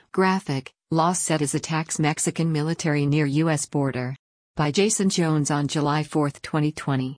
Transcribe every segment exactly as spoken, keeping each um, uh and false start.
Graphic, Los Zetas attacks Mexican military near U S border. By Jason Jones on July fourth, twenty twenty.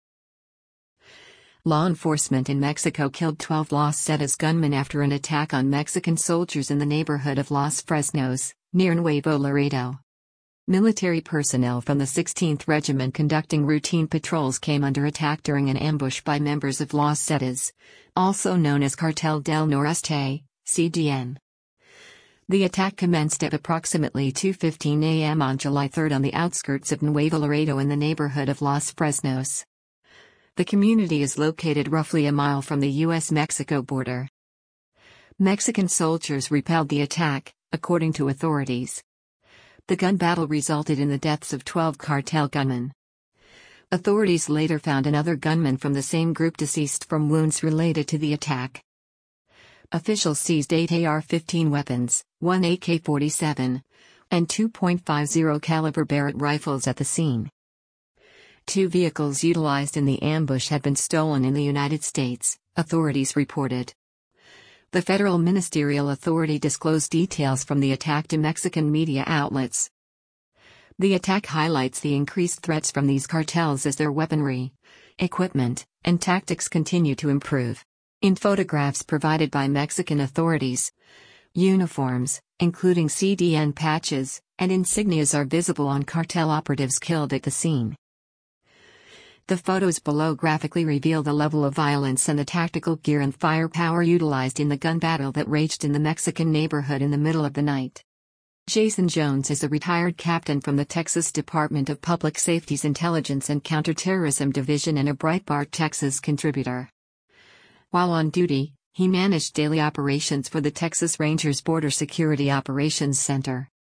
Law enforcement in Mexico killed twelve Los Zetas gunmen after an attack on Mexican soldiers in the neighborhood of Los Fresnos, near Nuevo Laredo. Military personnel from the sixteenth Regiment conducting routine patrols came under attack during an ambush by members of Los Zetas, also known as Cartel del Noreste, C D N. The attack commenced at approximately two fifteen a m on July third on the outskirts of Nuevo Laredo in the neighborhood of Los Fresnos. The community is located roughly a mile from the U S Mexico border. Mexican soldiers repelled the attack, according to authorities. The gun battle resulted in the deaths of twelve cartel gunmen. Authorities later found another gunman from the same group deceased from wounds related to the attack. Officials seized eight A R fifteen weapons, one A K forty-seven, and two point five zero caliber Barrett rifles at the scene. Two vehicles utilized in the ambush had been stolen in the United States, authorities reported. The federal ministerial authority disclosed details from the attack to Mexican media outlets. The attack highlights the increased threats from these cartels as their weaponry, equipment, and tactics continue to improve. In photographs provided by Mexican authorities, uniforms, including C D N patches, and insignias are visible on cartel operatives killed at the scene. The photos below graphically reveal the level of violence and the tactical gear and firepower utilized in the gun battle that raged in the Mexican neighborhood in the middle of the night. Jason Jones is a retired captain from the Texas Department of Public Safety's Intelligence and Counterterrorism Division and a Breitbart Texas contributor. While on duty, he managed daily operations for the Texas Rangers Border Security Operations Center.